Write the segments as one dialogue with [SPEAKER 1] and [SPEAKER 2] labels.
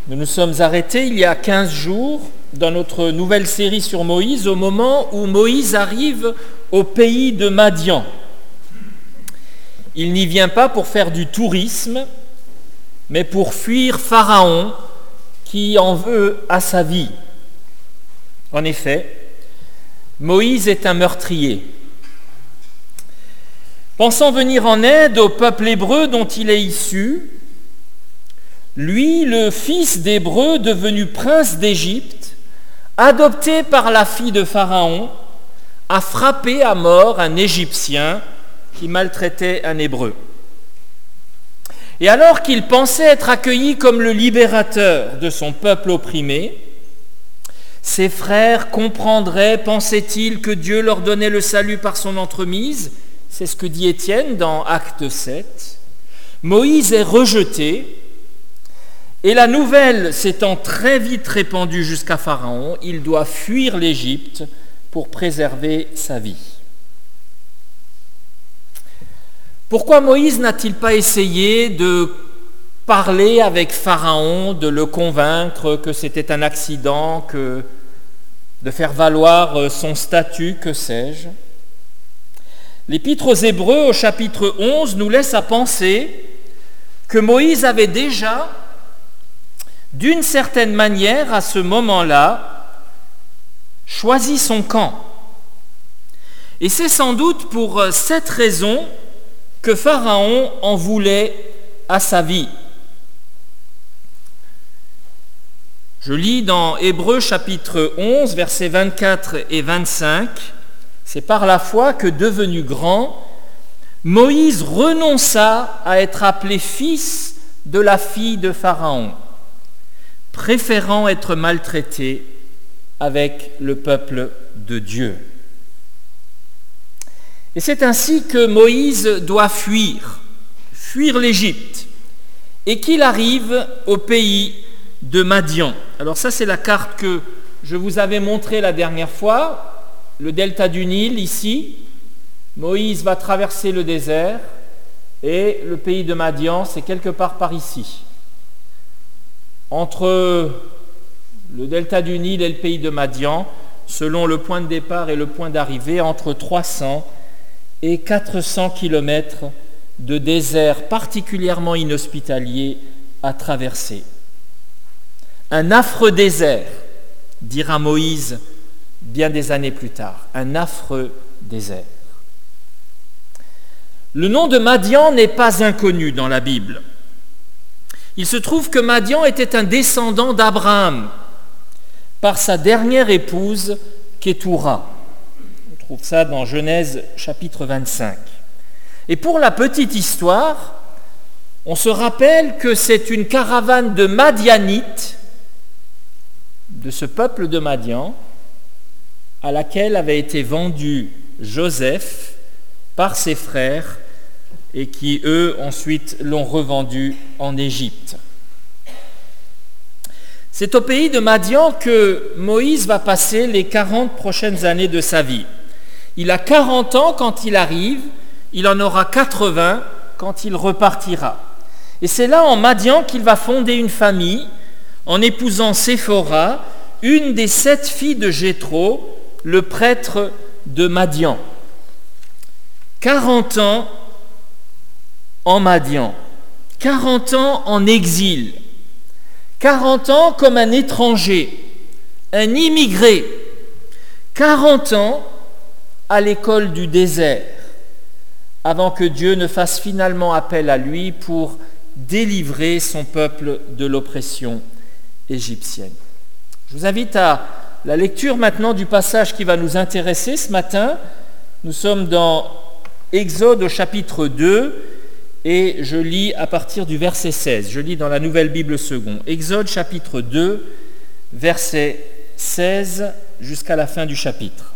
[SPEAKER 1] Nous nous sommes arrêtés il y a 15 jours dans notre nouvelle série sur Moïse, au moment où Moïse arrive au pays de Madian. Il n'y vient pas pour faire du tourisme, mais pour fuir Pharaon qui en veut à sa vie. En effet, Moïse est un meurtrier. Pensant venir en aide au peuple hébreu dont il est issu, lui, le fils d'Hébreu devenu prince d'Égypte, adopté par la fille de Pharaon, a frappé à mort un Égyptien qui maltraitait un Hébreu. Et alors qu'il pensait être accueilli comme le libérateur de son peuple opprimé, ses frères comprendraient, pensait-il, que Dieu leur donnait le salut par son entremise. C'est ce que dit Étienne dans Acte 7. Moïse est rejeté, et la nouvelle s'étant très vite répandue jusqu'à Pharaon, il doit fuir l'Égypte pour préserver sa vie. Pourquoi Moïse n'a-t-il pas essayé de parler avec Pharaon, de le convaincre que c'était un accident, de faire valoir son statut, que sais-je ? L'Épître aux Hébreux, au chapitre 11, nous laisse à penser que Moïse avait déjà, d'une certaine manière, à ce moment-là, choisi son camp. Et c'est sans doute pour cette raison que Pharaon en voulait à sa vie. Je lis dans Hébreux chapitre 11, versets 24 et 25, « C'est par la foi que, devenu grand, Moïse renonça à être appelé fils de la fille de Pharaon, préférant être maltraité avec le peuple de Dieu. » Et c'est ainsi que Moïse doit fuir l'Égypte, et qu'il arrive au pays de Madian. Alors ça, c'est la carte que je vous avais montrée la dernière fois, le delta du Nil ici. Moïse va traverser le désert, et le pays de Madian, c'est quelque part par ici. Entre le delta du Nil et le pays de Madian, selon le point de départ et le point d'arrivée, entre 300 et 400 kilomètres de désert particulièrement inhospitalier à traverser. Un affreux désert, dira Moïse bien des années plus tard, un affreux désert. Le nom de Madian n'est pas inconnu dans la Bible. Il se trouve que Madian était un descendant d'Abraham par sa dernière épouse, Kétoura. On trouve ça dans Genèse chapitre 25. Et pour la petite histoire, on se rappelle que c'est une caravane de Madianites, de ce peuple de Madian, à laquelle avait été vendu Joseph par ses frères et qui, eux, ensuite l'ont revendu en Égypte. C'est au pays de Madian que Moïse va passer les 40 prochaines années de sa vie. Il a 40 ans quand il arrive, il en aura 80 quand il repartira. Et c'est là, en Madian, qu'il va fonder une famille en épousant Séphora, une des 7 filles de Jéthro, le prêtre de Madian. 40 ans en Madian, 40 ans en exil, 40 ans comme un étranger, un immigré, 40 ans à l'école du désert, avant que Dieu ne fasse finalement appel à lui pour délivrer son peuple de l'oppression égyptienne. Je vous invite à la lecture maintenant du passage qui va nous intéresser ce matin. Nous sommes dans Exode au chapitre 2 et je lis à partir du verset 16. Je lis dans la Nouvelle Bible seconde. Exode chapitre 2, verset 16 jusqu'à la fin du chapitre.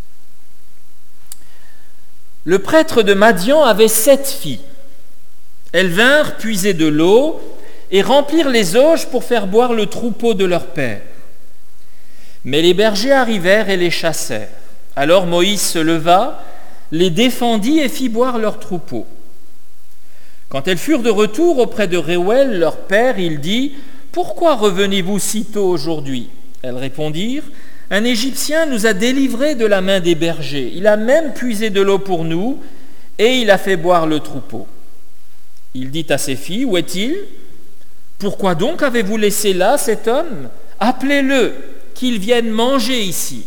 [SPEAKER 1] Le prêtre de Madian avait 7 filles. Elles vinrent puiser de l'eau et remplir les auges pour faire boire le troupeau de leur père. Mais les bergers arrivèrent et les chassèrent. Alors Moïse se leva, les défendit et fit boire leur troupeau. Quand elles furent de retour auprès de Réuel, leur père, il dit « pourquoi revenez-vous si tôt aujourd'hui ? Elles répondirent, un Égyptien nous a délivrés de la main des bergers. Il a même puisé de l'eau pour nous et il a fait boire le troupeau. Il dit à ses filles, où est-il ? Pourquoi donc avez-vous laissé là cet homme ? Appelez-le, qu'il vienne manger ici.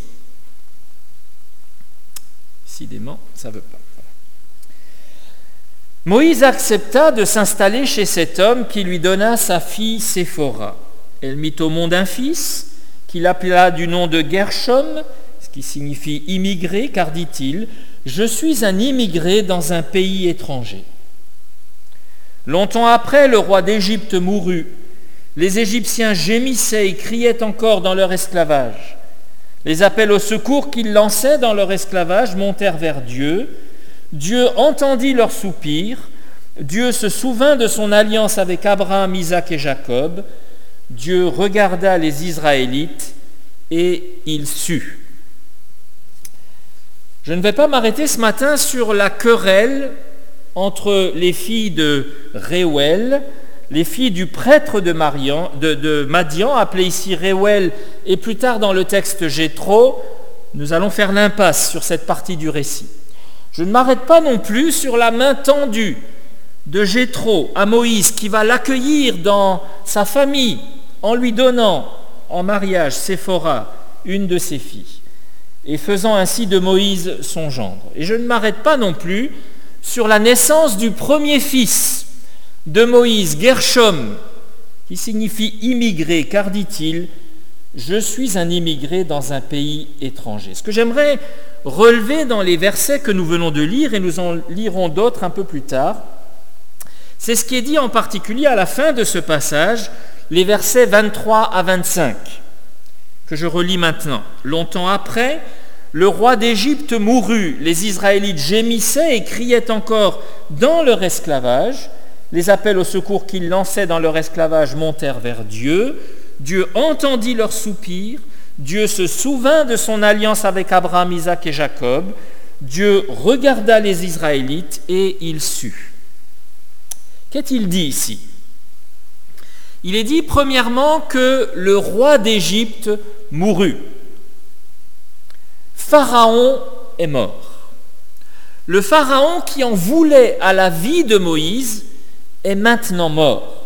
[SPEAKER 1] Décidément, ça ne veut pas. Moïse accepta de s'installer chez cet homme qui lui donna sa fille Séphora. Elle mit au monde un fils qu'il appela du nom de Gershom, ce qui signifie immigré, car dit-il, « Je suis un immigré dans un pays étranger. » Longtemps après, le roi d'Égypte mourut. Les Égyptiens gémissaient et criaient encore dans leur esclavage. Les appels au secours qu'ils lançaient dans leur esclavage montèrent vers Dieu. Dieu entendit leurs soupirs. Dieu se souvint de son alliance avec Abraham, Isaac et Jacob. Dieu regarda les Israélites et il sut. Je ne vais pas m'arrêter ce matin sur la querelle entre les filles de Réuel, les filles du prêtre de Madian, appelé ici Réuel, et plus tard dans le texte Jéthro. Nous allons faire l'impasse sur cette partie du récit. Je ne m'arrête pas non plus sur la main tendue de Jéthro à Moïse, qui va l'accueillir dans sa famille en lui donnant en mariage Séphora, une de ses filles, et faisant ainsi de Moïse son gendre. Et je ne m'arrête pas non plus sur la naissance du premier fils de Moïse, Gershom, qui signifie immigré, car dit-il, « Je suis un immigré dans un pays étranger ». Ce que j'aimerais relever dans les versets que nous venons de lire, et nous en lirons d'autres un peu plus tard, c'est ce qui est dit en particulier à la fin de ce passage, les versets 23 à 25, que je relis maintenant. « Longtemps après, le roi d'Égypte mourut, les Israélites gémissaient et criaient encore dans leur esclavage. Les appels au secours qu'ils lançaient dans leur esclavage montèrent vers Dieu. Dieu entendit leurs soupirs. Dieu se souvint de son alliance avec Abraham, Isaac et Jacob. Dieu regarda les Israélites et il sut. » Qu'est-il dit ici ? Il est dit premièrement que le roi d'Égypte mourut. Pharaon est mort. Le Pharaon qui en voulait à la vie de Moïse est maintenant mort.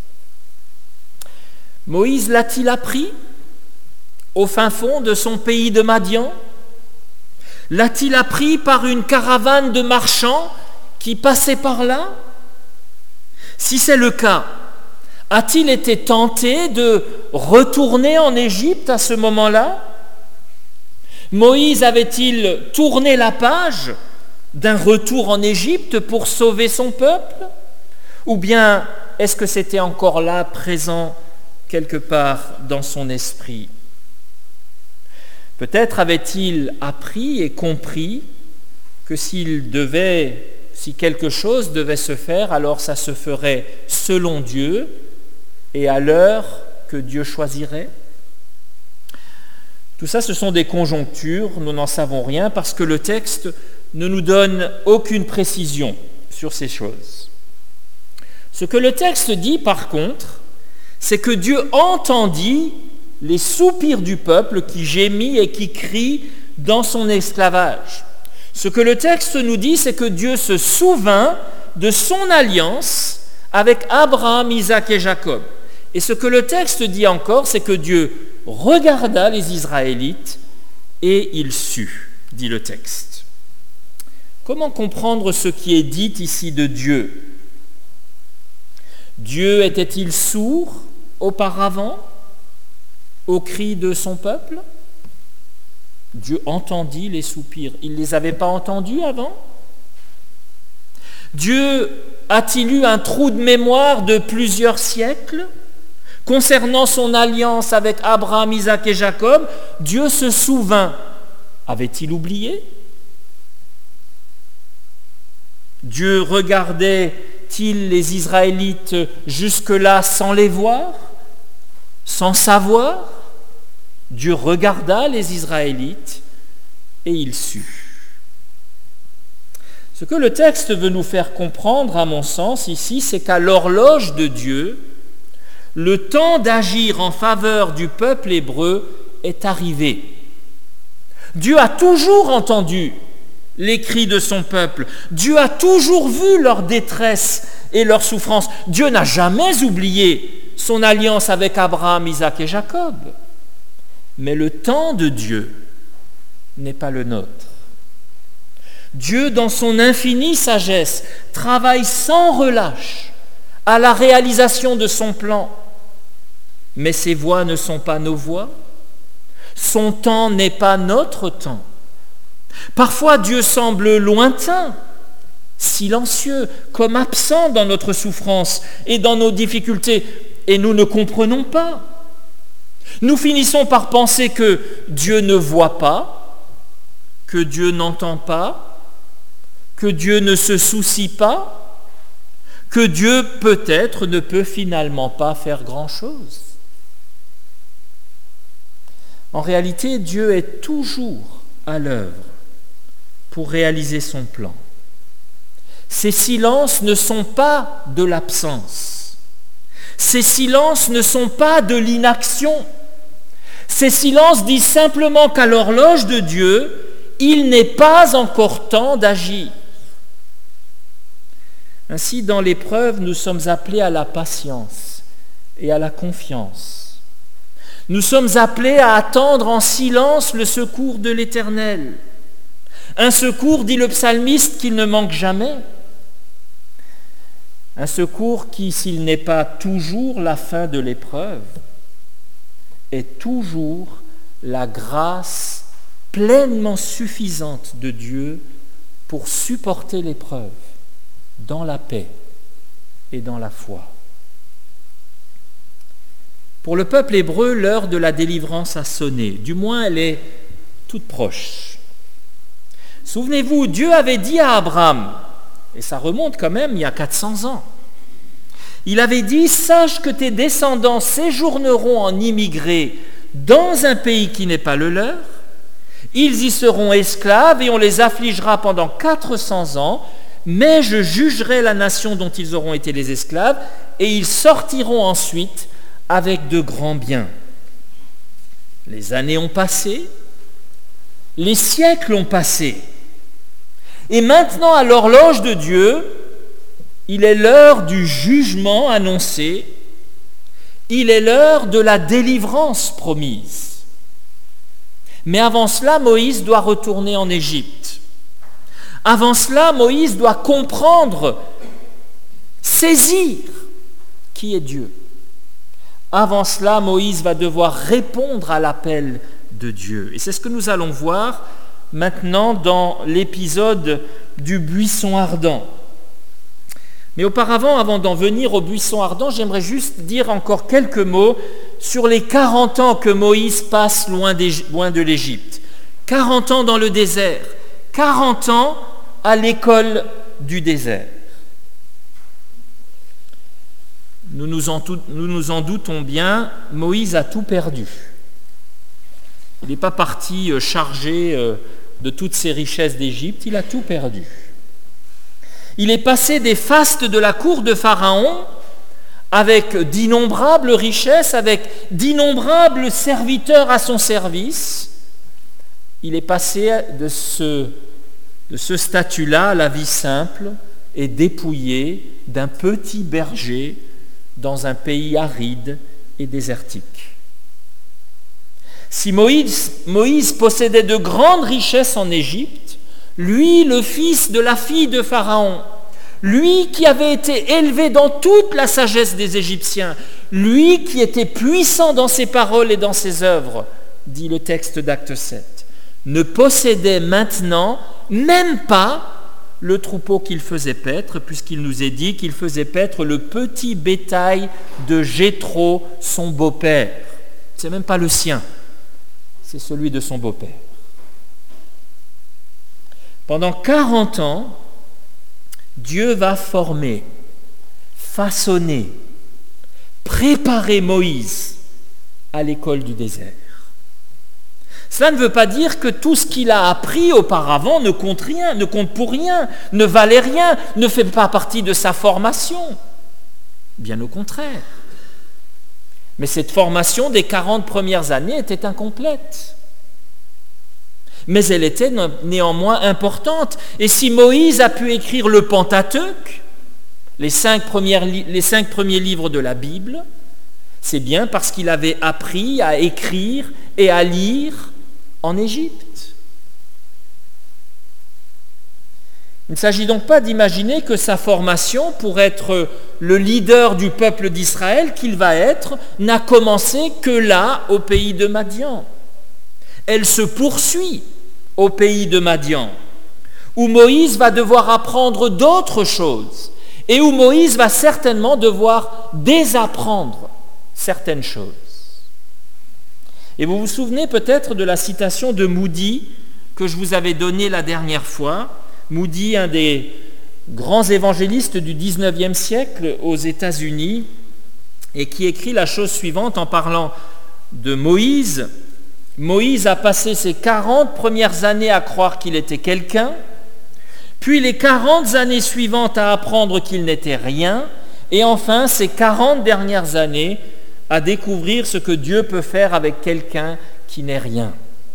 [SPEAKER 1] Moïse l'a-t-il appris au fin fond de son pays de Madian ? L'a-t-il appris par une caravane de marchands qui passaient par là ? Si c'est le cas, a-t-il été tenté de retourner en Égypte à ce moment-là ? Moïse avait-il tourné la page d'un retour en Égypte pour sauver son peuple ? Ou bien est-ce que c'était encore là, présent quelque part dans son esprit ? Peut-être avait-il appris et compris que si quelque chose devait se faire, alors ça se ferait selon Dieu et à l'heure que Dieu choisirait. Tout ça, ce sont des conjonctures, nous n'en savons rien parce que le texte ne nous donne aucune précision sur ces choses. Ce que le texte dit, par contre, c'est que Dieu entendit les soupirs du peuple qui gémit et qui crie dans son esclavage. Ce que le texte nous dit, c'est que Dieu se souvint de son alliance avec Abraham, Isaac et Jacob. Et ce que le texte dit encore, c'est que Dieu regarda les Israélites et il sut, dit le texte. Comment comprendre ce qui est dit ici de Dieu ? Dieu était-il sourd auparavant aux cris de son peuple ? Dieu entendit les soupirs. Il ne les avait pas entendus avant ? Dieu a-t-il eu un trou de mémoire de plusieurs siècles ? Concernant son alliance avec Abraham, Isaac et Jacob, Dieu se souvint. Avait-il oublié ? Dieu regardait-il les Israélites jusque-là sans les voir, sans savoir ? Dieu regarda les Israélites et il sut. Ce que le texte veut nous faire comprendre, à mon sens, ici, c'est qu'à l'horloge de Dieu, Le temps d'agir en faveur du peuple hébreu est arrivé. Dieu a toujours entendu les cris de son peuple. Dieu a toujours vu leur détresse et leur souffrance. Dieu n'a jamais oublié son alliance avec Abraham, Isaac et Jacob. Mais le temps de Dieu n'est pas le nôtre. Dieu, dans son infinie sagesse, travaille sans relâche à la réalisation de son plan. Mais ses voies ne sont pas nos voies. Son temps n'est pas notre temps. Parfois, Dieu semble lointain, silencieux, comme absent dans notre souffrance et dans nos difficultés, et nous ne comprenons pas. Nous finissons par penser que Dieu ne voit pas, que Dieu n'entend pas, que Dieu ne se soucie pas, que Dieu peut-être ne peut finalement pas faire grand-chose. En réalité, Dieu est toujours à l'œuvre pour réaliser son plan. Ces silences ne sont pas de l'absence. Ces silences ne sont pas de l'inaction. Ces silences disent simplement qu'à l'horloge de Dieu, il n'est pas encore temps d'agir. Ainsi, dans l'épreuve, nous sommes appelés à la patience et à la confiance. Nous sommes appelés à attendre en silence le secours de l'Éternel. Un secours, dit le psalmiste, qui ne manque jamais. Un secours qui, s'il n'est pas toujours la fin de l'épreuve, est toujours la grâce pleinement suffisante de Dieu pour supporter l'épreuve dans la paix et dans la foi. Pour le peuple hébreu, l'heure de la délivrance a sonné. Du moins, elle est toute proche. Souvenez-vous, Dieu avait dit à Abraham, et ça remonte quand même il y a 400 ans, il avait dit « Sache que tes descendants séjourneront en immigrés dans un pays qui n'est pas le leur, ils y seront esclaves et on les affligera pendant 400 ans, mais je jugerai la nation dont ils auront été les esclaves et ils sortiront ensuite avec de grands biens. » Les années ont passé, les siècles ont passé, et maintenant à l'horloge de Dieu, il est l'heure du jugement annoncé, il est l'heure de la délivrance promise. Mais avant cela, Moïse doit retourner en Égypte. Avant cela, Moïse doit comprendre, saisir qui est Dieu. Avant cela, Moïse va devoir répondre à l'appel de Dieu. Et c'est ce que nous allons voir maintenant dans l'épisode du buisson ardent. Mais auparavant, avant d'en venir au buisson ardent, j'aimerais juste dire encore quelques mots sur les 40 ans que Moïse passe loin de l'Égypte. 40 ans dans le désert, 40 ans à l'école du désert. Nous nous en doutons bien, Moïse a tout perdu. Il n'est pas parti chargé de toutes ses richesses d'Égypte, il a tout perdu. Il est passé des fastes de la cour de Pharaon avec d'innombrables richesses, avec d'innombrables serviteurs à son service. Il est passé de ce statut-là à la vie simple et dépouillée d'un petit berger dans un pays aride et désertique. Si Moïse possédait de grandes richesses en Égypte, lui, le fils de la fille de Pharaon, lui qui avait été élevé dans toute la sagesse des Égyptiens, lui qui était puissant dans ses paroles et dans ses œuvres, dit le texte d'Acte 7, ne possédait maintenant même pas le troupeau qu'il faisait paître, puisqu'il nous est dit qu'il faisait paître le petit bétail de Jéthro, son beau-père. C'est même pas le sien, c'est celui de son beau-père. Pendant 40 ans, Dieu va former, façonner, préparer Moïse à l'école du désert. Cela ne veut pas dire que tout ce qu'il a appris auparavant ne compte rien, ne compte pour rien, ne valait rien, ne fait pas partie de sa formation. Bien au contraire. Mais cette formation des 40 premières années était incomplète. Mais elle était néanmoins importante. Et si Moïse a pu écrire le Pentateuque, les 5 premiers livres de la Bible, c'est bien parce qu'il avait appris à écrire et à lire en Égypte. Il ne s'agit donc pas d'imaginer que sa formation pour être le leader du peuple d'Israël qu'il va être n'a commencé que là, au pays de Madian. Elle se poursuit au pays de Madian, où Moïse va devoir apprendre d'autres choses et où Moïse va certainement devoir désapprendre certaines choses. Et vous vous souvenez peut-être de la citation de Moody que je vous avais donnée la dernière fois. Moody, un des grands évangélistes du XIXe siècle aux États-Unis, et qui écrit la chose suivante en parlant de Moïse. Moïse a passé ses 40 premières années à croire qu'il était quelqu'un, puis les 40 années suivantes à apprendre qu'il n'était rien, et enfin ces 40 dernières années à découvrir ce que Dieu peut faire avec quelqu'un qui n'est rien.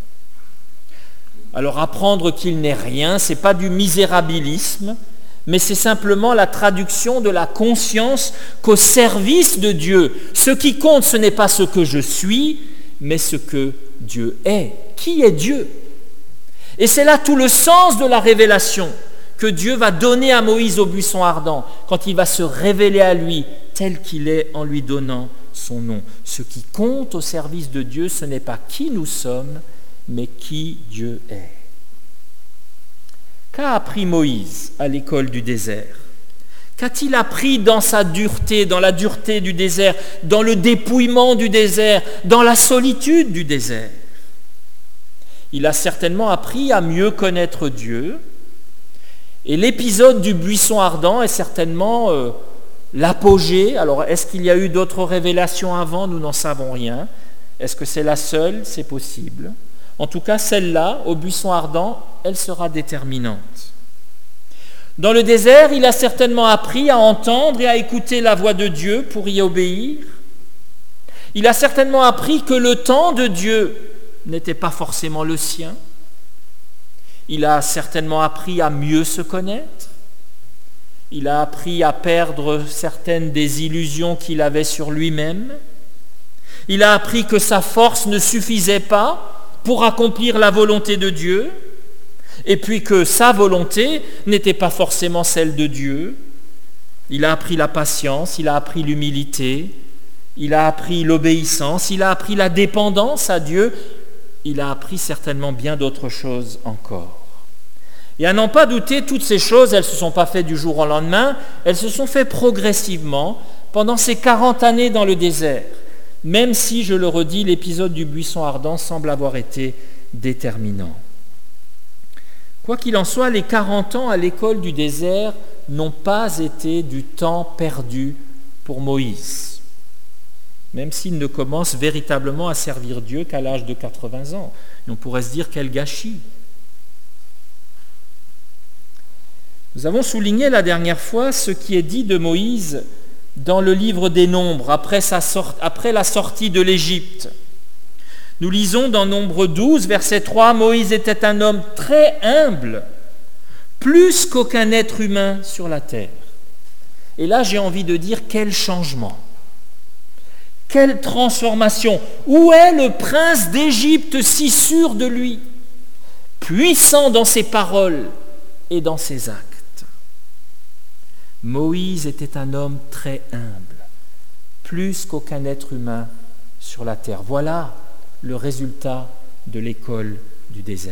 [SPEAKER 1] Alors apprendre qu'il n'est rien, ce n'est pas du misérabilisme, mais c'est simplement la traduction de la conscience qu'au service de Dieu, ce qui compte, ce n'est pas ce que je suis, mais ce que Dieu est. Qui est Dieu? Et c'est là tout le sens de la révélation que Dieu va donner à Moïse au buisson ardent, quand il va se révéler à lui tel qu'il est en lui donnant son nom. Ce qui compte au service de Dieu, ce n'est pas qui nous sommes, mais qui Dieu est. Qu'a appris Moïse à l'école du désert? Qu'a-t-il appris dans sa dureté, dans la dureté du désert, dans le dépouillement du désert, dans la solitude du désert? Il a certainement appris à mieux connaître Dieu, et l'épisode du buisson ardent est certainement l'apogée. Alors, est-ce qu'il y a eu d'autres révélations avant? Nous n'en savons rien. Est-ce que c'est la seule? C'est possible. En tout cas, celle-là, au buisson ardent, elle sera déterminante. Dans le désert, il a certainement appris à entendre et à écouter la voix de Dieu pour y obéir. Il a certainement appris que le temps de Dieu n'était pas forcément le sien. Il a certainement appris à mieux se connaître. Il a appris à perdre certaines des illusions qu'il avait sur lui-même. Il a appris que sa force ne suffisait pas pour accomplir la volonté de Dieu, et puis que sa volonté n'était pas forcément celle de Dieu. Il a appris la patience, il a appris l'humilité, il a appris l'obéissance, il a appris la dépendance à Dieu, il a appris certainement bien d'autres choses encore. Et à n'en pas douter, toutes ces choses, elles ne se sont pas faites du jour au lendemain, elles se sont faites progressivement pendant ces 40 années dans le désert, même si, je le redis, l'épisode du buisson ardent semble avoir été déterminant. Quoi qu'il en soit, les 40 ans à l'école du désert n'ont pas été du temps perdu pour Moïse, même s'il ne commence véritablement à servir Dieu qu'à l'âge de 80 ans. Et on pourrait se dire quel gâchis. Nous avons souligné la dernière fois ce qui est dit de Moïse dans le livre des Nombres, après la sortie de l'Égypte. Nous lisons dans Nombre 12, verset 3, « Moïse était un homme très humble, plus qu'aucun être humain sur la terre. » Et là, j'ai envie de dire, quel changement, quelle transformation. Où est le prince d'Égypte si sûr de lui, puissant dans ses paroles et dans ses actes? Moïse était un homme très humble, plus qu'aucun être humain sur la terre. Voilà le résultat de l'école du désert.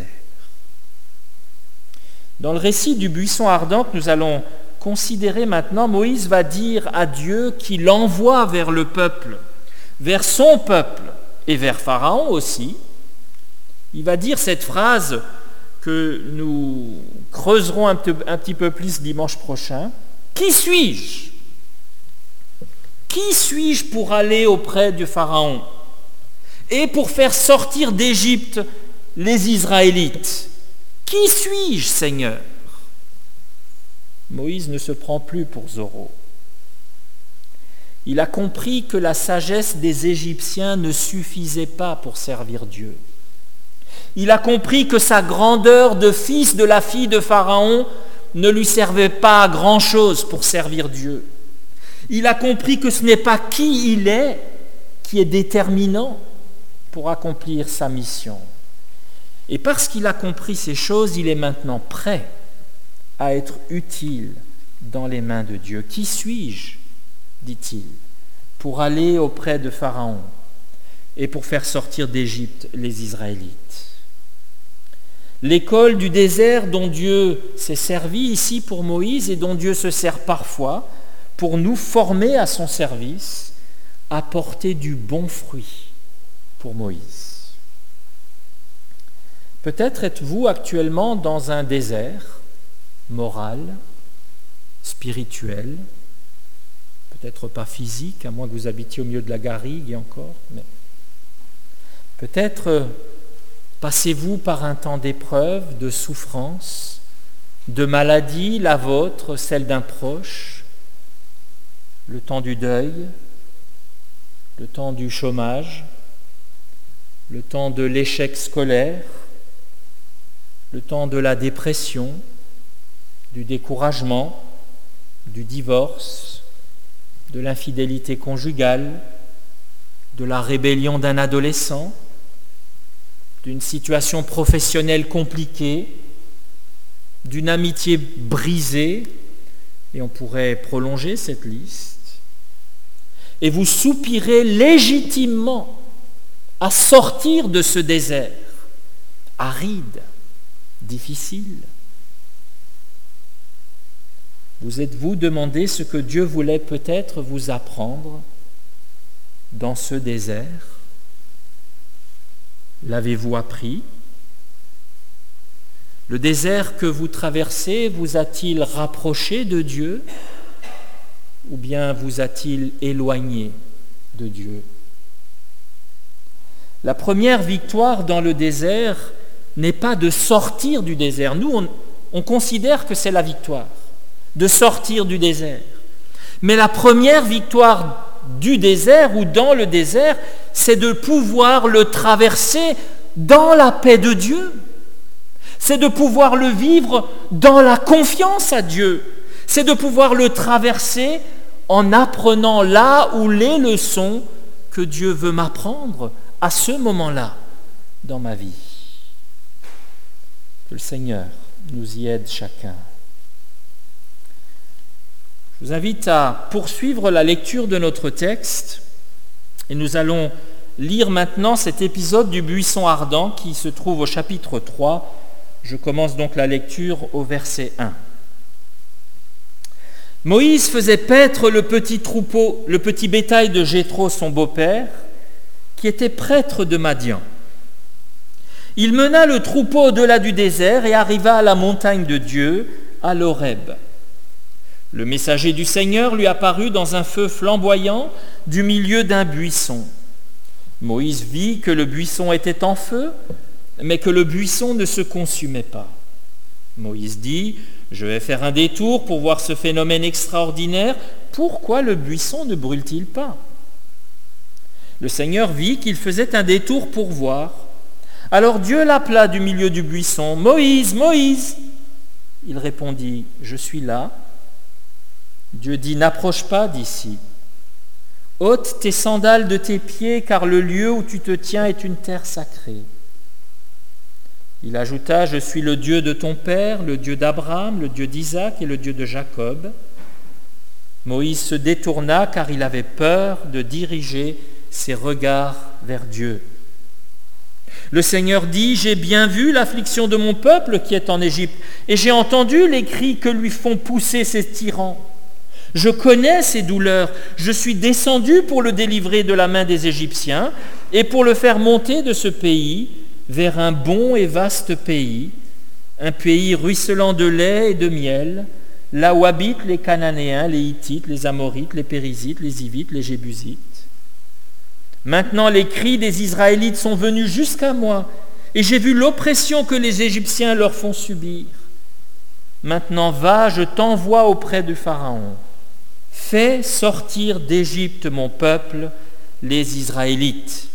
[SPEAKER 1] Dans le récit du buisson ardent que nous allons considérer maintenant, Moïse va dire à Dieu qu'il l'envoie vers le peuple, vers son peuple et vers Pharaon aussi. Il va dire cette phrase que nous creuserons un petit peu plus dimanche prochain. Qui suis-je? Qui suis-je pour aller auprès du Pharaon et pour faire sortir d'Égypte les Israélites? Qui suis-je, Seigneur? Moïse ne se prend plus pour Zorro. Il a compris que la sagesse des Égyptiens ne suffisait pas pour servir Dieu. Il a compris que sa grandeur de fils de la fille de Pharaon ne lui servait pas à grand-chose pour servir Dieu. Il a compris que ce n'est pas qui il est qui est déterminant pour accomplir sa mission. Et parce qu'il a compris ces choses, il est maintenant prêt à être utile dans les mains de Dieu. « Qui suis-je » dit-il, « pour aller auprès de Pharaon et pour faire sortir d'Égypte les Israélites ?» L'école du désert dont Dieu s'est servi ici pour Moïse et dont Dieu se sert parfois pour nous former à son service, a porté du bon fruit pour Moïse. Peut-être êtes-vous actuellement dans un désert moral, spirituel, peut-être pas physique, à moins que vous habitiez au milieu de la garrigue et encore, mais peut-être passez-vous par un temps d'épreuve, de souffrance, de maladie, la vôtre, celle d'un proche, le temps du deuil, le temps du chômage, le temps de l'échec scolaire, le temps de la dépression, du découragement, du divorce, de l'infidélité conjugale, de la rébellion d'un adolescent, d'une situation professionnelle compliquée, d'une amitié brisée, et on pourrait prolonger cette liste. Et vous soupirez légitimement à sortir de ce désert aride, difficile. Vous êtes-vous demandé ce que Dieu voulait peut-être vous apprendre dans ce désert? L'avez-vous appris? Le désert que vous traversez vous a-t-il rapproché de Dieu ou bien vous a-t-il éloigné de Dieu? La première victoire dans le désert n'est pas de sortir du désert. Nous, on considère que c'est la victoire, de sortir du désert. Mais la première victoire du désert ou dans le désert, c'est de pouvoir le traverser dans la paix de Dieu. C'est de pouvoir le vivre dans la confiance à Dieu. C'est de pouvoir le traverser en apprenant là où les leçons que Dieu veut m'apprendre à ce moment-là dans ma vie. Que le Seigneur nous y aide chacun. Je vous invite à poursuivre la lecture de notre texte et nous allons lire maintenant cet épisode du buisson ardent qui se trouve au chapitre 3. Je commence donc la lecture au verset 1. Moïse faisait paître le petit troupeau, le petit bétail de Jéthro, son beau-père, qui était prêtre de Madian. Il mena le troupeau au-delà du désert et arriva à la montagne de Dieu, à l'Horeb. Le messager du Seigneur lui apparut dans un feu flamboyant du milieu d'un buisson. Moïse vit que le buisson était en feu, mais que le buisson ne se consumait pas. Moïse dit « Je vais faire un détour pour voir ce phénomène extraordinaire. Pourquoi le buisson ne brûle-t-il pas ?» Le Seigneur vit qu'il faisait un détour pour voir. Alors Dieu l'appela du milieu du buisson. « Moïse, Moïse !» Il répondit « Je suis là. » Dieu dit « N'approche pas d'ici. Ôte tes sandales de tes pieds, car le lieu où tu te tiens est une terre sacrée. » Il ajouta « Je suis le Dieu de ton père, le Dieu d'Abraham, le Dieu d'Isaac et le Dieu de Jacob. » Moïse se détourna car il avait peur de diriger ses regards vers Dieu. Le Seigneur dit « J'ai bien vu l'affliction de mon peuple qui est en Égypte, et j'ai entendu les cris que lui font pousser ses tyrans. Je connais ses douleurs, je suis descendu pour le délivrer de la main des Égyptiens et pour le faire monter de ce pays vers un bon et vaste pays, un pays ruisselant de lait et de miel, là où habitent les Cananéens, les Hittites, les Amorites, les Périzites, les Hivites, les Jébusites. Maintenant les cris des Israélites sont venus jusqu'à moi, et j'ai vu l'oppression que les Égyptiens leur font subir. Maintenant va, je t'envoie auprès du Pharaon. fais sortir d'Égypte mon peuple, les Israélites.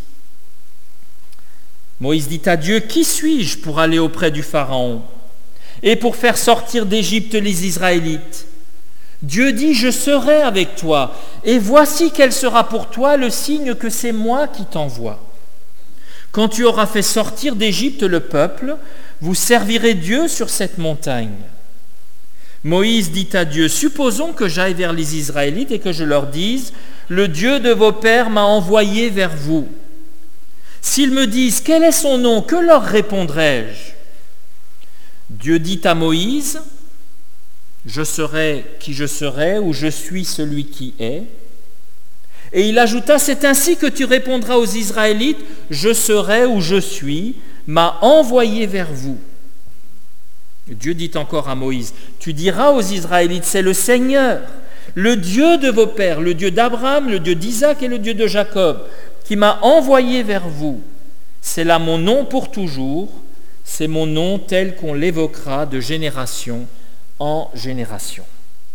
[SPEAKER 1] Moïse dit à Dieu, qui suis-je pour aller auprès du Pharaon et pour faire sortir d'Égypte les Israélites? Dieu dit, je serai avec toi, et voici quel sera pour toi le signe que c'est moi qui t'envoie. Quand tu auras fait sortir d'Égypte le peuple, vous servirez Dieu sur cette montagne. Moïse dit à Dieu, supposons que j'aille vers les Israélites et que je leur dise, le Dieu de vos pères m'a envoyé vers vous. S'ils me disent, quel est son nom, que leur répondrai-je? Dieu dit à Moïse, je serai qui je serai, ou je suis celui qui est. Et il ajouta, c'est ainsi que tu répondras aux Israélites, je serai ou je suis, m'a envoyé vers vous. Dieu dit encore à Moïse, tu diras aux Israélites, c'est le Seigneur, le Dieu de vos pères, le Dieu d'Abraham, le Dieu d'Isaac et le Dieu de Jacob, qui m'a envoyé vers vous. C'est là mon nom pour toujours, c'est mon nom tel qu'on l'évoquera de génération en génération.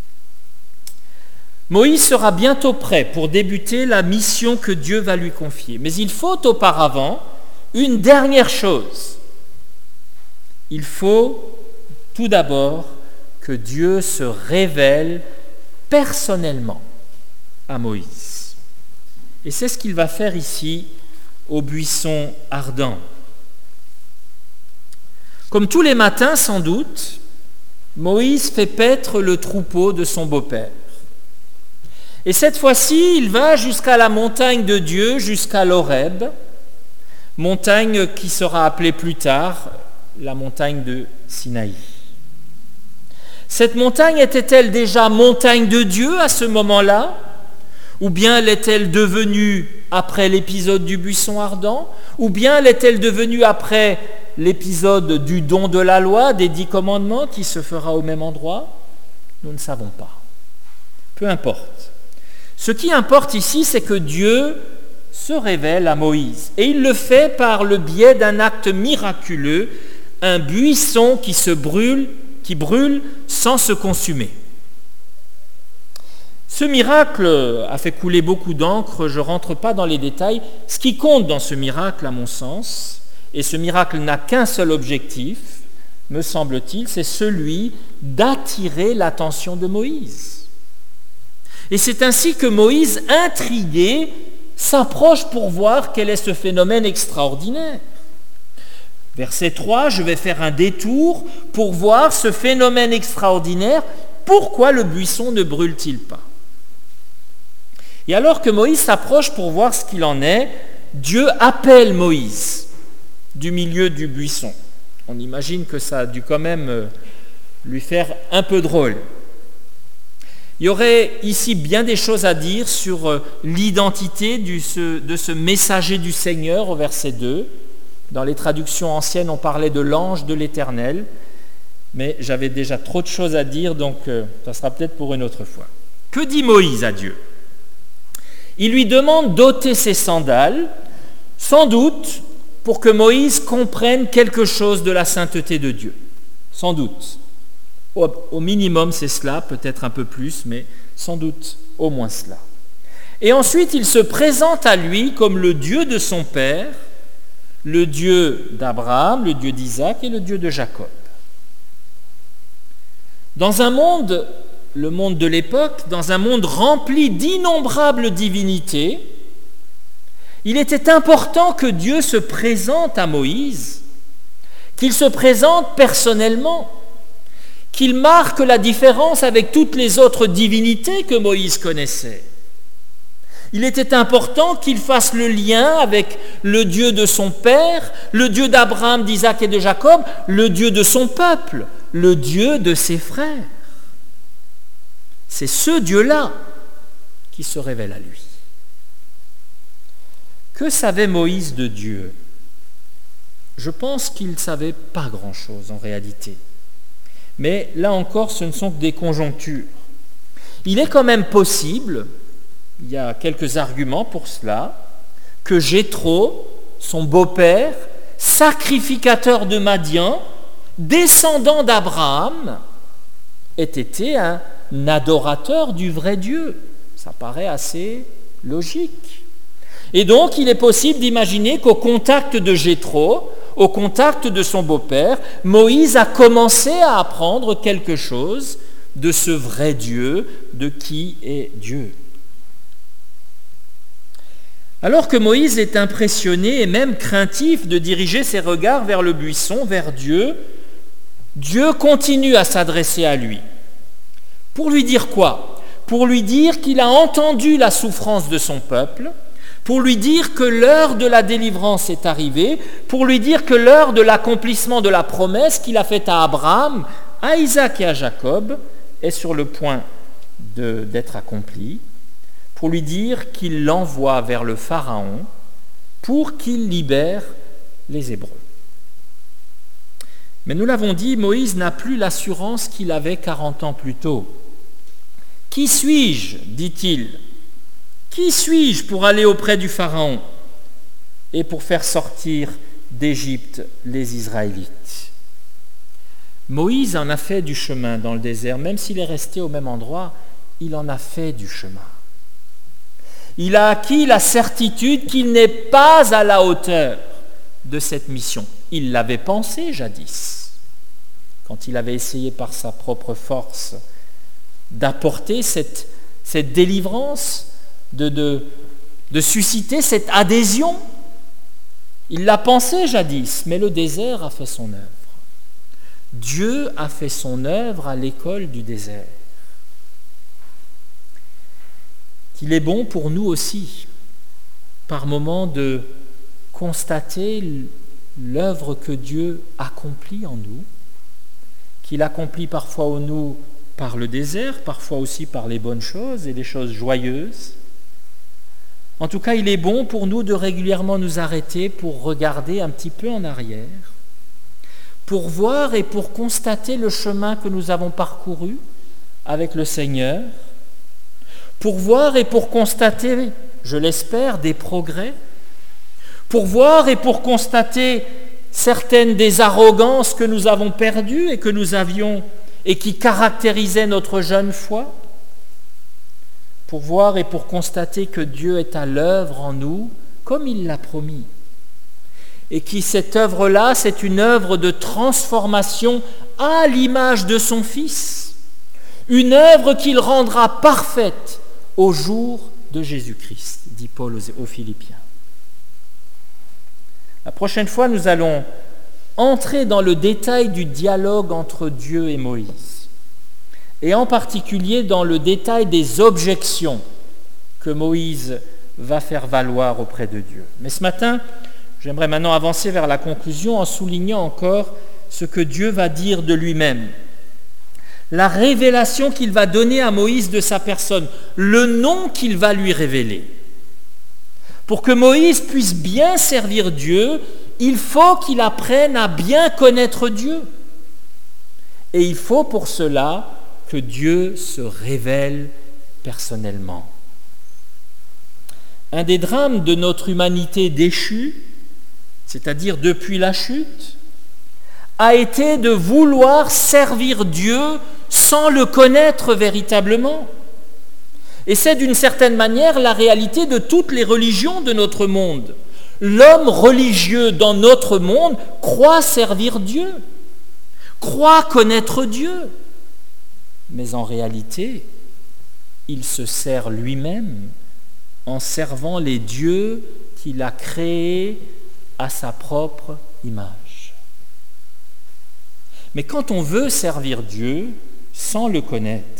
[SPEAKER 1] Moïse sera bientôt prêt pour débuter la mission que Dieu va lui confier. Mais il faut auparavant une dernière chose. Il faut tout d'abord que Dieu se révèle personnellement à Moïse. Et c'est ce qu'il va faire ici au buisson ardent. Comme tous les matins, sans doute, Moïse fait paître le troupeau de son beau-père. Et cette fois-ci, il va jusqu'à la montagne de Dieu, jusqu'à l'Horeb, montagne qui sera appelée plus tard la montagne de Sinaï. Cette montagne était-elle déjà montagne de Dieu à ce moment-là? Ou bien l'est-elle devenue après l'épisode du buisson ardent? Ou bien l'est-elle devenue après l'épisode du don de la loi, des 10 commandements, qui se fera au même endroit? Nous ne savons pas. Peu importe. Ce qui importe ici, c'est que Dieu se révèle à Moïse. Et il le fait par le biais d'un acte miraculeux, un buisson qui brûle sans se consumer. Ce miracle a fait couler beaucoup d'encre, je ne rentre pas dans les détails. Ce qui compte dans ce miracle, à mon sens, et ce miracle n'a qu'un seul objectif, me semble-t-il, c'est celui d'attirer l'attention de Moïse. Et c'est ainsi que Moïse, intrigué, s'approche pour voir quel est ce phénomène extraordinaire. Verset 3, je vais faire un détour pour voir ce phénomène extraordinaire, pourquoi le buisson ne brûle-t-il pas? Et alors que Moïse s'approche pour voir ce qu'il en est, Dieu appelle Moïse du milieu du buisson. On imagine que ça a dû quand même lui faire un peu drôle. Il y aurait ici bien des choses à dire sur l'identité de ce messager du Seigneur au verset 2. Dans les traductions anciennes, on parlait de l'ange de l'Éternel, mais j'avais déjà trop de choses à dire, donc ça sera peut-être pour une autre fois. Que dit Moïse à Dieu? Il lui demande d'ôter ses sandales, sans doute pour que Moïse comprenne quelque chose de la sainteté de Dieu. Sans doute. Au minimum, c'est cela, peut-être un peu plus, mais sans doute au moins cela. Et ensuite, il se présente à lui comme le Dieu de son père, le Dieu d'Abraham, le Dieu d'Isaac et le Dieu de Jacob. Dans un monde, le monde de l'époque, dans un monde rempli d'innombrables divinités, il était important que Dieu se présente à Moïse, qu'il se présente personnellement, qu'il marque la différence avec toutes les autres divinités que Moïse connaissait. Il était important qu'il fasse le lien avec le Dieu de son père, le Dieu d'Abraham, d'Isaac et de Jacob, le Dieu de son peuple, le Dieu de ses frères. C'est ce Dieu-là qui se révèle à lui. Que savait Moïse de Dieu? Je pense qu'il ne savait pas grand-chose en réalité. Mais là encore, ce ne sont que des conjonctures. Il est quand même possible, il y a quelques arguments pour cela, que Jéthro, son beau-père, sacrificateur de Madian, descendant d'Abraham, ait été un adorateur du vrai Dieu. Ça paraît assez logique. Et donc, il est possible d'imaginer qu'au contact de Jéthro, au contact de son beau-père, Moïse a commencé à apprendre quelque chose de ce vrai Dieu, de qui est Dieu. Alors que Moïse est impressionné et même craintif de diriger ses regards vers le buisson, vers Dieu, Dieu continue à s'adresser à lui. Pour lui dire quoi ? Pour lui dire qu'il a entendu la souffrance de son peuple, pour lui dire que l'heure de la délivrance est arrivée, pour lui dire que l'heure de l'accomplissement de la promesse qu'il a faite à Abraham, à Isaac et à Jacob est sur le point d'être accomplie, pour lui dire qu'il l'envoie vers le Pharaon pour qu'il libère les Hébreux. Mais nous l'avons dit, Moïse n'a plus l'assurance qu'il avait 40 ans plus tôt. « Qui suis-je » dit-il. « Qui suis-je pour aller auprès du Pharaon et pour faire sortir d'Égypte les Israélites ?» Moïse en a fait du chemin dans le désert, même s'il est resté au même endroit, il en a fait du chemin. Il a acquis la certitude qu'il n'est pas à la hauteur de cette mission. Il l'avait pensé jadis, quand il avait essayé par sa propre force d'apporter cette délivrance, de susciter cette adhésion. Il l'a pensé jadis, mais le désert a fait son œuvre. Dieu a fait son œuvre à l'école du désert. Qu'il est bon pour nous aussi, par moments, de constater l'œuvre que Dieu accomplit en nous, qu'il accomplit parfois en nous par le désert, parfois aussi par les bonnes choses et les choses joyeuses. En tout cas, il est bon pour nous de régulièrement nous arrêter pour regarder un petit peu en arrière, pour voir et pour constater le chemin que nous avons parcouru avec le Seigneur, pour voir et pour constater, je l'espère, des progrès, pour voir et pour constater certaines des arrogances que nous avons perdues et que nous avions et qui caractérisaient notre jeune foi, pour voir et pour constater que Dieu est à l'œuvre en nous, comme il l'a promis, et que cette œuvre-là, c'est une œuvre de transformation à l'image de son Fils, une œuvre qu'il rendra parfaite au jour de Jésus-Christ, dit Paul aux Philippiens. La prochaine fois, nous allons entrer dans le détail du dialogue entre Dieu et Moïse, et en particulier dans le détail des objections que Moïse va faire valoir auprès de Dieu. Mais ce matin, j'aimerais maintenant avancer vers la conclusion en soulignant encore ce que Dieu va dire de lui-même. La révélation qu'il va donner à Moïse de sa personne, le nom qu'il va lui révéler. Pour que Moïse puisse bien servir Dieu, il faut qu'il apprenne à bien connaître Dieu. Et il faut pour cela que Dieu se révèle personnellement. Un des drames de notre humanité déchue, c'est-à-dire depuis la chute, a été de vouloir servir Dieu sans le connaître véritablement. Et c'est d'une certaine manière la réalité de toutes les religions de notre monde. L'homme religieux dans notre monde croit servir Dieu, croit connaître Dieu, mais en réalité, il se sert lui-même en servant les dieux qu'il a créés à sa propre image. Mais quand on veut servir Dieu sans le connaître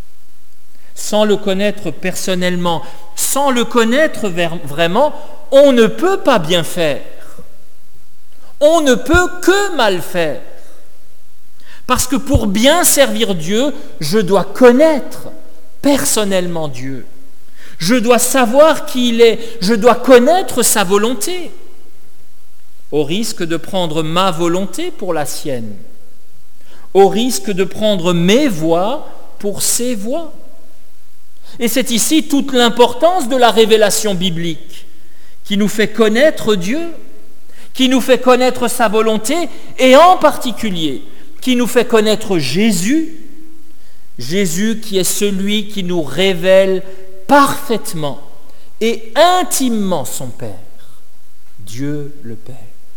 [SPEAKER 1] personnellement, sans le connaître vraiment, on ne peut pas bien faire. On ne peut que mal faire. Parce que pour bien servir Dieu, je dois connaître personnellement Dieu. Je dois savoir qui il est. Je dois connaître sa volonté. Au risque de prendre ma volonté pour la sienne. Au risque de prendre mes voies pour ses voies. Et c'est ici toute l'importance de la révélation biblique, qui nous fait connaître Dieu, qui nous fait connaître sa volonté, et en particulier, qui nous fait connaître Jésus, Jésus qui est celui qui nous révèle parfaitement et intimement son Père, Dieu le Père.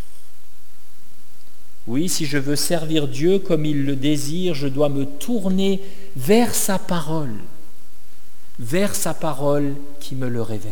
[SPEAKER 1] Oui, si je veux servir Dieu comme il le désire, je dois me tourner vers sa parole qui me le révèle.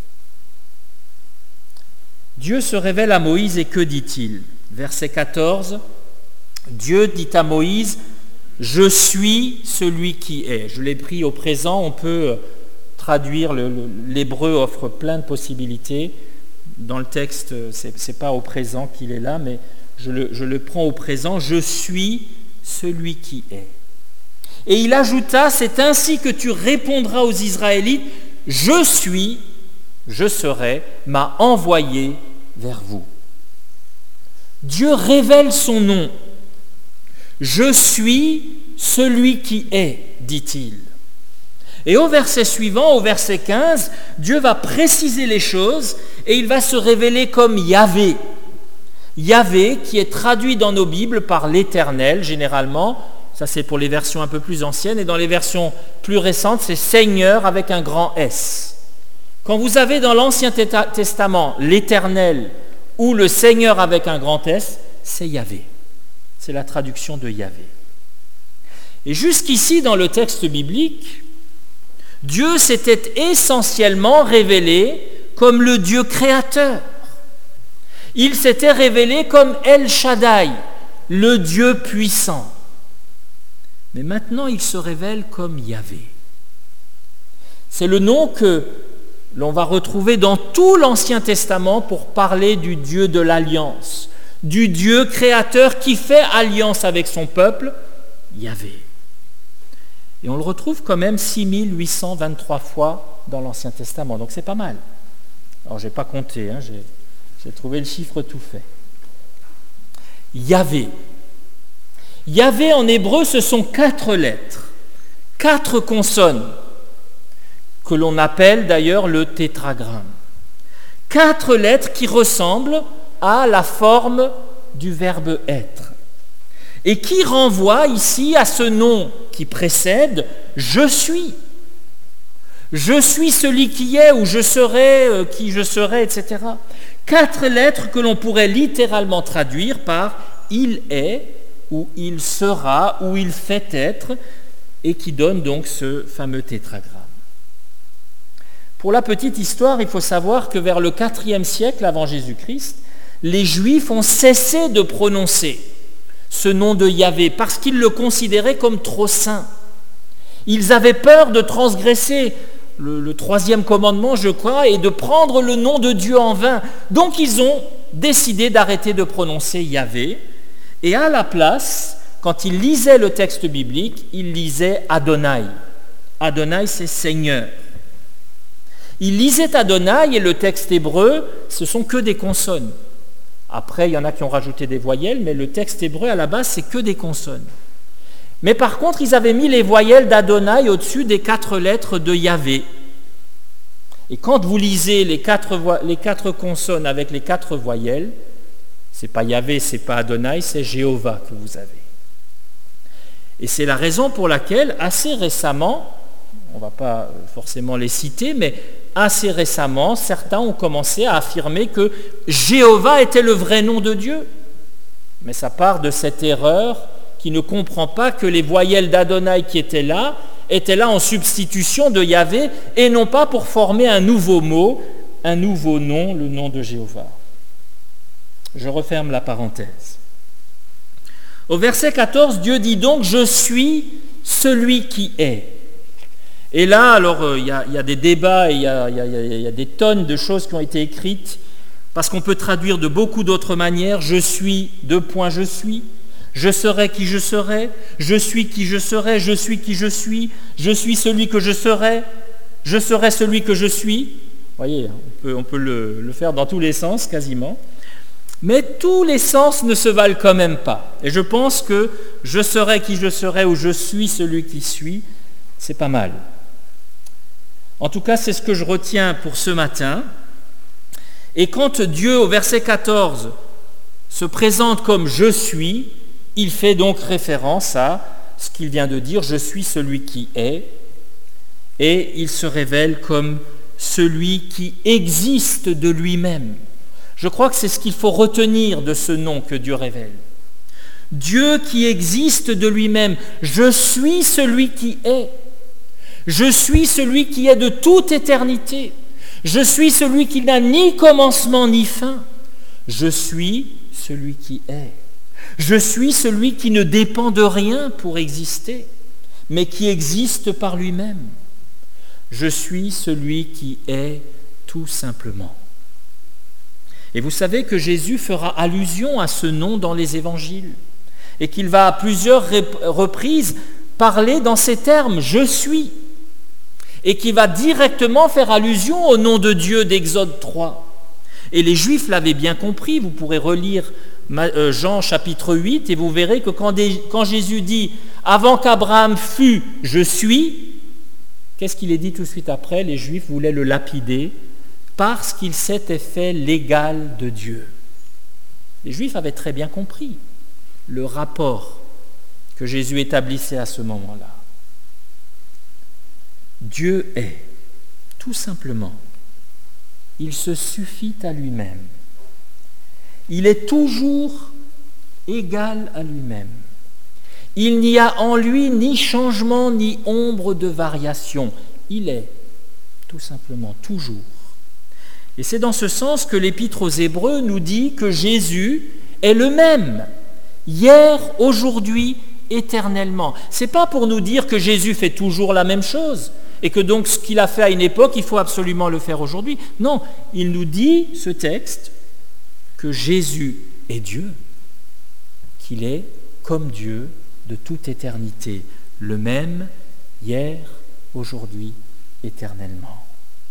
[SPEAKER 1] Dieu se révèle à Moïse et que dit-il ? Verset 14, Dieu dit à Moïse, « Je suis celui qui est ». Je l'ai pris au présent, on peut traduire, l'hébreu offre plein de possibilités. Dans le texte, ce n'est pas au présent qu'il est là, mais je le prends au présent, « Je suis celui qui est ». Et il ajouta, « C'est ainsi que tu répondras aux Israélites, « Je suis, je serai, m'a envoyé vers vous. » Dieu révèle son nom. « Je suis celui qui est », dit-il. Et au verset suivant, au verset 15, Dieu va préciser les choses et il va se révéler comme Yahvé. Yahvé qui est traduit dans nos Bibles par l'Éternel généralement, ça c'est pour les versions un peu plus anciennes, et dans les versions plus récentes, c'est Seigneur avec un grand S. Quand vous avez dans l'Ancien Testament l'Éternel ou le Seigneur avec un grand S, c'est Yahvé. C'est la traduction de Yahvé. Et jusqu'ici, dans le texte biblique, Dieu s'était essentiellement révélé comme le Dieu créateur. Il s'était révélé comme El Shaddai, le Dieu puissant. Mais maintenant, il se révèle comme Yahvé. C'est le nom que l'on va retrouver dans tout l'Ancien Testament pour parler du Dieu de l'alliance, du Dieu créateur qui fait alliance avec son peuple, Yahvé. Et on le retrouve quand même 6823 fois dans l'Ancien Testament, donc c'est pas mal. Alors je n'ai pas compté, j'ai trouvé le chiffre tout fait. Yahvé. Yahvé en hébreu, ce sont 4 lettres, 4 consonnes, que l'on appelle d'ailleurs le tétragramme. 4 lettres qui ressemblent à la forme du verbe être et qui renvoient ici à ce nom qui précède « je suis ». Je suis celui qui est, ou je serai qui je serai, etc. 4 lettres que l'on pourrait littéralement traduire par « il est » ou « il sera » ou « il fait être » et qui donnent donc ce fameux tétragramme. Pour la petite histoire, il faut savoir que vers le 4e siècle avant Jésus-Christ, les Juifs ont cessé de prononcer ce nom de Yahvé parce qu'ils le considéraient comme trop saint. Ils avaient peur de transgresser le 3e commandement, je crois, et de prendre le nom de Dieu en vain. Donc ils ont décidé d'arrêter de prononcer Yahvé, et à la place, quand ils lisaient le texte biblique, ils lisaient Adonai. Adonai, c'est Seigneur. Ils lisaient Adonai et le texte hébreu, ce sont que des consonnes. Après, il y en a qui ont rajouté des voyelles, mais le texte hébreu, à la base, c'est que des consonnes. Mais par contre, ils avaient mis les voyelles d'Adonai au-dessus des 4 lettres de Yahvé. Et quand vous lisez les 4 consonnes avec les 4 voyelles, c'est pas Yahvé, c'est pas Adonai, c'est Jéhovah que vous avez. Et c'est la raison pour laquelle, assez récemment, on ne va pas forcément les citer, mais assez récemment, certains ont commencé à affirmer que Jéhovah était le vrai nom de Dieu. Mais ça part de cette erreur qui ne comprend pas que les voyelles d'Adonai qui étaient là en substitution de Yahvé et non pas pour former un nouveau mot, un nouveau nom, le nom de Jéhovah. Je referme la parenthèse. Au verset 14, Dieu dit donc « Je suis celui qui est ». Et là, alors, il y a des débats et il y a des tonnes de choses qui ont été écrites parce qu'on peut traduire de beaucoup d'autres manières. Je suis, je suis. Je serai qui je serai. Je suis qui je serai. Je suis qui je suis. Je suis celui que je serai. Je serai celui que je suis. Vous voyez, on peut le faire dans tous les sens quasiment. Mais tous les sens ne se valent quand même pas. Et je pense que je serai qui je serai ou je suis celui qui suis, c'est pas mal. En tout cas, c'est ce que je retiens pour ce matin. Et quand Dieu, au verset 14, se présente comme « je suis », il fait donc référence à ce qu'il vient de dire, « Je suis celui qui est », et il se révèle comme celui qui existe de lui-même. Je crois que c'est ce qu'il faut retenir de ce nom que Dieu révèle. Dieu qui existe de lui-même. Je suis celui qui est. Je suis celui qui est de toute éternité. Je suis celui qui n'a ni commencement ni fin. Je suis celui qui est. Je suis celui qui ne dépend de rien pour exister, mais qui existe par lui-même. Je suis celui qui est tout simplement. Et vous savez que Jésus fera allusion à ce nom dans les évangiles et qu'il va à plusieurs reprises parler dans ces termes « je suis » et qu'il va directement faire allusion au nom de Dieu d'Exode 3. Et les Juifs l'avaient bien compris, vous pourrez relire Jean chapitre 8 et vous verrez que quand Jésus dit « avant qu'Abraham fût, je suis », qu'est-ce qu'il est dit tout de suite après? Les Juifs voulaient le lapider parce qu'il s'était fait l'égal de Dieu. Les Juifs avaient très bien compris le rapport que Jésus établissait à ce moment-là. Dieu est, tout simplement. Il se suffit à lui-même. Il est toujours égal à lui-même. Il n'y a en lui ni changement ni ombre de variation. Il est, tout simplement, toujours. Et c'est dans ce sens que l'Épître aux Hébreux nous dit que Jésus est le même, hier, aujourd'hui, éternellement. Ce n'est pas pour nous dire que Jésus fait toujours la même chose et que donc ce qu'il a fait à une époque, il faut absolument le faire aujourd'hui. Non, il nous dit, ce texte, que Jésus est Dieu, qu'il est comme Dieu de toute éternité, le même hier, aujourd'hui, éternellement.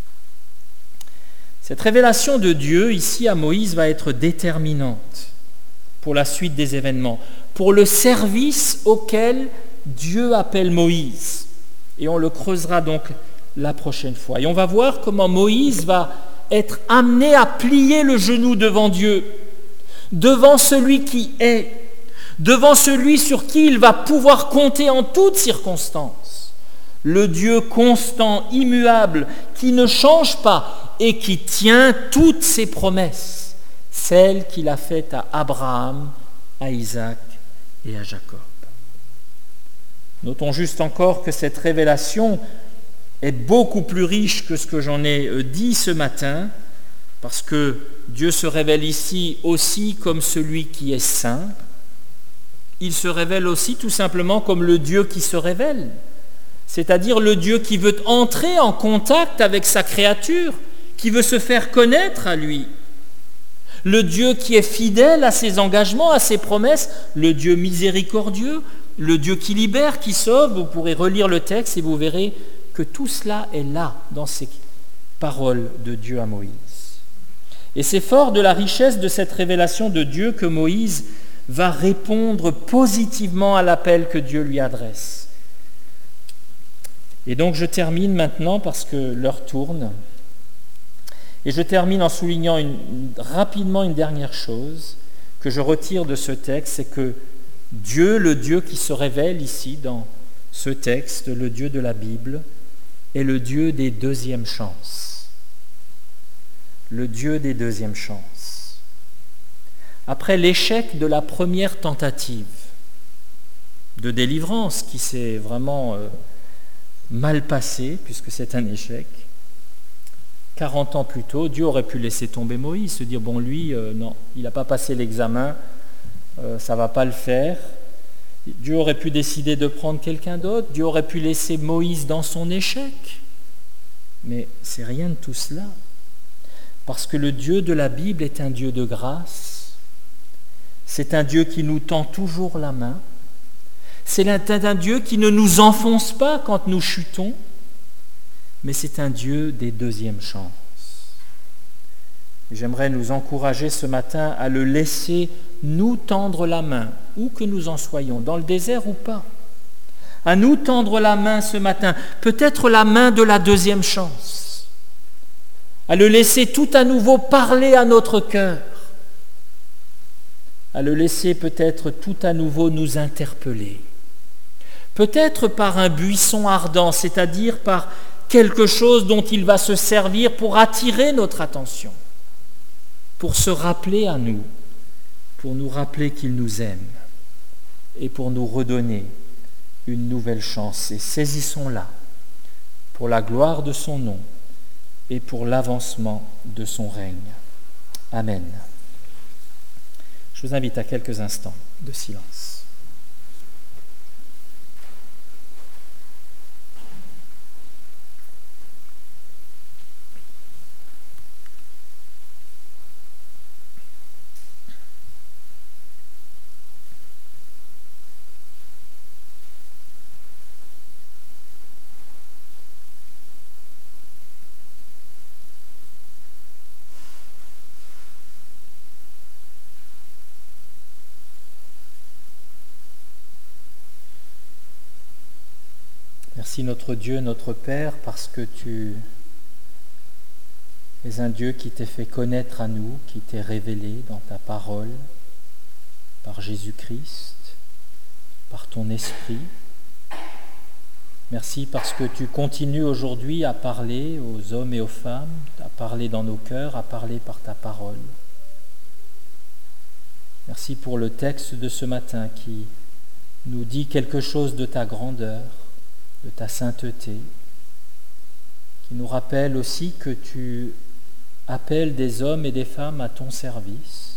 [SPEAKER 1] Cette révélation de Dieu, ici à Moïse, va être déterminante pour la suite des événements, pour le service auquel Dieu appelle Moïse. Et on le creusera donc la prochaine fois. Et on va voir comment Moïse va être amené à plier le genou devant Dieu, devant celui qui est, devant celui sur qui il va pouvoir compter en toutes circonstances. Le Dieu constant, immuable, qui ne change pas et qui tient toutes ses promesses, celles qu'il a faites à Abraham, à Isaac et à Jacob. Notons juste encore que cette révélation est beaucoup plus riche que ce que j'en ai dit ce matin, parce que Dieu se révèle ici aussi comme celui qui est saint. Il se révèle aussi tout simplement comme le Dieu qui se révèle, c'est-à-dire le Dieu qui veut entrer en contact avec sa créature, qui veut se faire connaître à lui. Le Dieu qui est fidèle à ses engagements, à ses promesses, le Dieu miséricordieux, le Dieu qui libère, qui sauve. Vous pourrez relire le texte et vous verrez que tout cela est là dans ces paroles de Dieu à Moïse. Et c'est fort de la richesse de cette révélation de Dieu que Moïse va répondre positivement à l'appel que Dieu lui adresse. Et donc je termine maintenant parce que l'heure tourne. Et je termine en soulignant rapidement une dernière chose que je retire de ce texte, c'est que Dieu, le Dieu qui se révèle ici dans ce texte, le Dieu de la Bible, est le Dieu des deuxièmes chances. Le Dieu des deuxièmes chances. Après l'échec de la première tentative de délivrance qui s'est vraiment mal passée, puisque c'est un échec, 40 ans plus tôt, Dieu aurait pu laisser tomber Moïse, se dire, bon lui, non, il n'a pas passé l'examen, ça ne va pas le faire. Dieu aurait pu décider de prendre quelqu'un d'autre, Dieu aurait pu laisser Moïse dans son échec. Mais c'est rien de tout cela. Parce que le Dieu de la Bible est un Dieu de grâce, c'est un Dieu qui nous tend toujours la main, c'est un Dieu qui ne nous enfonce pas quand nous chutons, mais c'est un Dieu des deuxièmes chances. J'aimerais nous encourager ce matin à le laisser nous tendre la main, où que nous en soyons, dans le désert ou pas, à nous tendre la main ce matin, peut-être la main de la deuxième chance, à le laisser tout à nouveau parler à notre cœur, à le laisser peut-être tout à nouveau nous interpeller. peut-être par un buisson ardent, c'est-à-dire par quelque chose dont il va se servir pour attirer notre attention, pour se rappeler à nous, pour nous rappeler qu'il nous aime et pour nous redonner une nouvelle chance. Et saisissons-la pour la gloire de son nom et pour l'avancement de son règne. Amen. Je vous invite à quelques instants de silence. Merci notre Dieu, notre Père, parce que tu es un Dieu qui t'est fait connaître à nous, qui t'est révélé dans ta parole, par Jésus-Christ, par ton Esprit. Merci parce que tu continues aujourd'hui à parler aux hommes et aux femmes, à parler dans nos cœurs, à parler par ta parole. Merci pour le texte de ce matin qui nous dit quelque chose de ta grandeur, de ta sainteté, qui nous rappelle aussi que tu appelles des hommes et des femmes à ton service.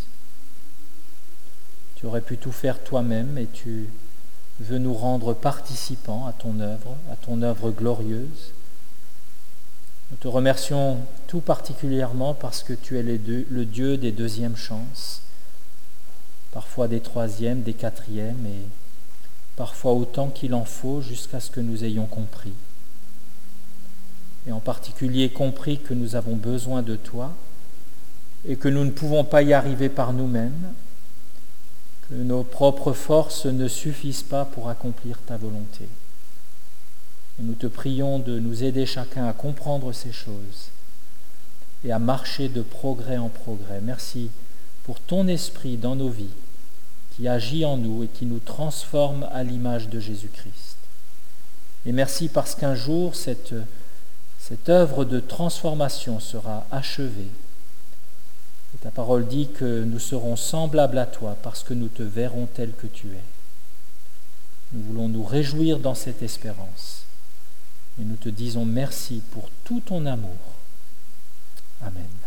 [SPEAKER 1] Tu aurais pu tout faire toi-même et tu veux nous rendre participants à ton œuvre glorieuse. Nous te remercions tout particulièrement parce que tu es le Dieu des deuxièmes chances, parfois des troisièmes, des quatrièmes et parfois autant qu'il en faut jusqu'à ce que nous ayons compris. Et en particulier compris que nous avons besoin de toi et que nous ne pouvons pas y arriver par nous-mêmes, que nos propres forces ne suffisent pas pour accomplir ta volonté. Et nous te prions de nous aider chacun à comprendre ces choses et à marcher de progrès en progrès. Merci pour ton esprit dans nos vies, qui agit en nous et qui nous transforme à l'image de Jésus-Christ. Et merci parce qu'un jour, cette œuvre de transformation sera achevée. Et ta parole dit que nous serons semblables à toi parce que nous te verrons tel que tu es. Nous voulons nous réjouir dans cette espérance. Et nous te disons merci pour tout ton amour. Amen.